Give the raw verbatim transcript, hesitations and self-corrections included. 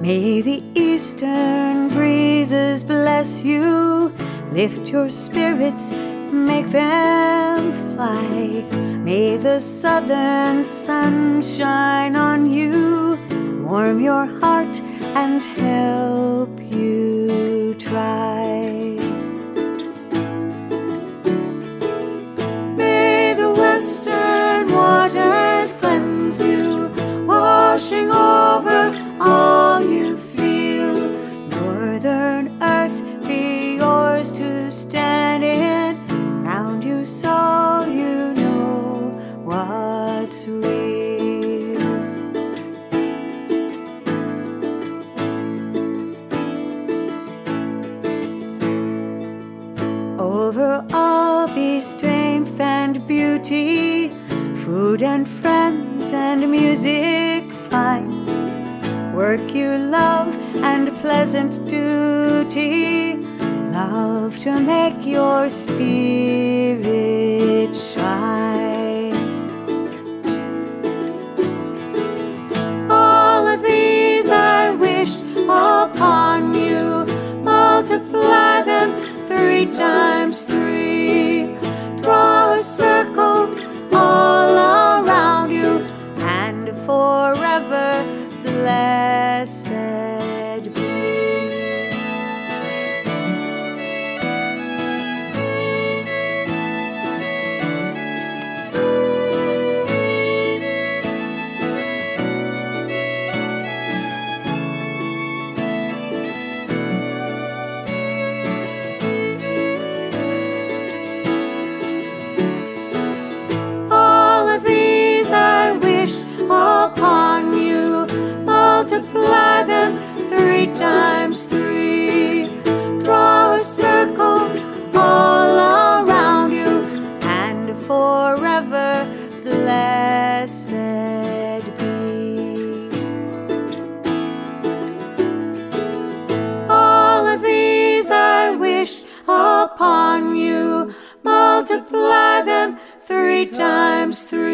May the eastern breezes bless you, lift your spirits, make them fly. May the southern sun shine on you, warm your heart and help you try. May the western waters cleanse you, washing over all you feel. Northern earth be yours to stand in, round you so you know what's real. Over all be strength and beauty, food and friends and music fine. Work you love and pleasant duty, love to make your spirit shine. All of these I wish upon you, multiply them three times three. Draw a circle all around you, and forever blessed be. All of these I wish upon you, multiply them three times three. Draw a circle all around you, and forever blessed be. All of these I wish upon you, multiply them three times three.